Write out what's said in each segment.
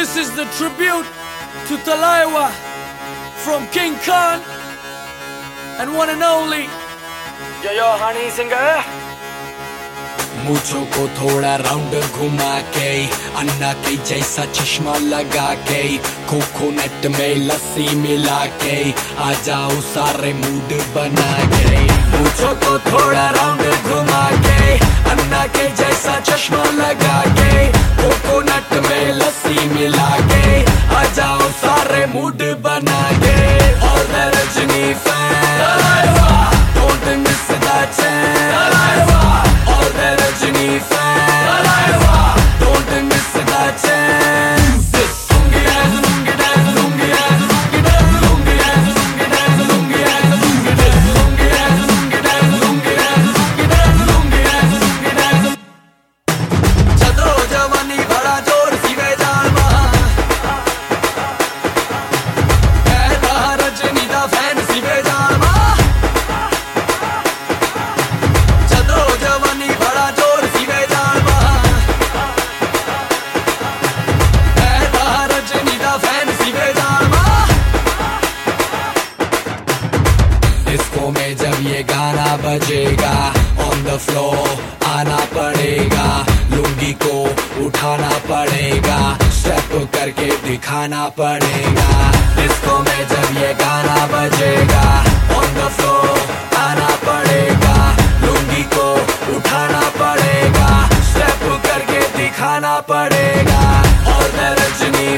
This is the tribute to Talaiwa from King Khan and one and only Yo Honey Singer. मूछों को थोड़ा round घुमा के अन्ना के जैसा चश्मा लगा के कोकोनट में लस्सी मिला के आ जाओ सारे मूड बना के। मूछों को थोड़ा राउंड घुमा के अन्ना के जैसा चश्मा लगा के कोकोनट में लस्सी मिला के आ जाओ सारे मूड बना के। All the Rajini fans, don't miss that chance. All the Rajini fans, don't miss that chance. Lungi dance, lungi dance, lungi dance, lungi dance, lungi dance, lungi dance, lungi dance, lungi dance, lungi dance, lungi dance, lungi dance, lungi dance, lungi dance. Chadro jawani bada जोर सिवे जालमा कहता रजनी दा fan सिवे जालमा। चदरो जवानी बड़ा जोर सिवे जालमा कहता रजनी दा फैन सिवे जालमा। डिस्को में जब ये गाना बजेगा ऑन द फ्लोर आना पड़ेगा, लुंगी को उठाना पड़ेगा, स्टेप करके दिखाना पड़ेगा। डिस्को में जब ये गाना बजेगा ऑन द फ्लोर आना पड़ेगा, लुंगी को उठाना पड़ेगा, स्टेप करके दिखाना पड़ेगा। और the Rajni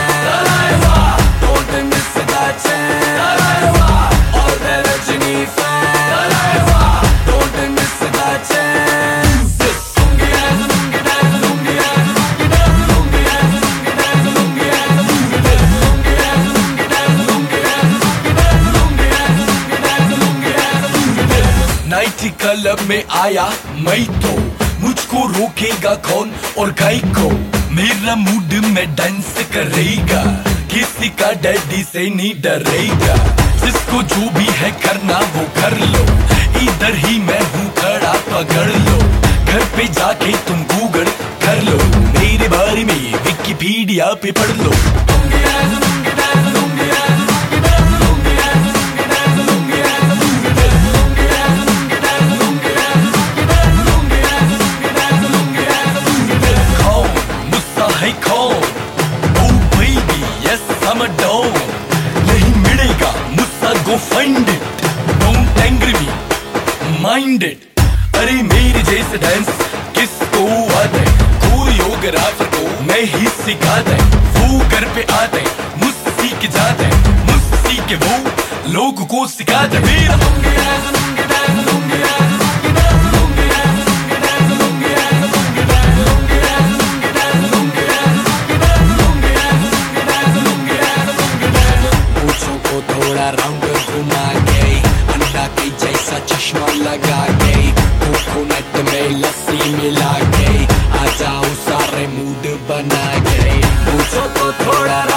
fan don't miss that chance. और the Rajni fan don't miss that chance. Lungi dance, lungi dance, lungi dance, lungi dance, lungi dance, lungi dance, lungi dance, lungi dance, lungi dance, lungi dance, lungi dance, lungi dance, lungi dance, lungi dance। Night club में आया मैं तो मुझको रोकेगा कौन और गाय को, मेरा मूड में डांस करेगा, किसी का डैडी से नहीं डरेगा। जिसको जो भी है करना वो कर लो, इधर ही मैं हूँ खड़ा पकड़ लो। घर पे जाके तुम गूगल कर लो, मेरे बारे में विकिपीडिया पे पढ़ लो। Lungi dance, lungi dance, lungi dance, lungi dance, lungi dance, lungi dance, lungi dance, lungi dance, lungi dance, lungi dance, lungi dance, lungi dance, lungi dance, lungi dance, lungi dance, lungi dance। कौन मुझसा है कौन? Oh baby, yes I'm a don। नहीं मिलेगा मुझसा go find it, don't angry me, mind it। अरे मेरे जैसे डांस किसको आता है? कोरियोग्राफर को मैं ही सिखाता है, वो घर पे आते मुझसे सीख जाते, मुझसे सीख के वो लोगों को सिखाता है। मेरा lungi dance, lungi dance, lungi dance, lungi dance, lungi dance, lungi dance, lungi dance, lungi dance, lungi dance, lungi dance, lungi dance, lungi dance, lungi dance, lungi dance, lungi dance, lungi dance। मूंछों को थोड़ा राउंड घुमा के अन्ना के जैसा चश्मा लगा के कोकोनट में लस्सी मिला के आ जाओ सारे मूड बना के। मूंछों को थोड़ा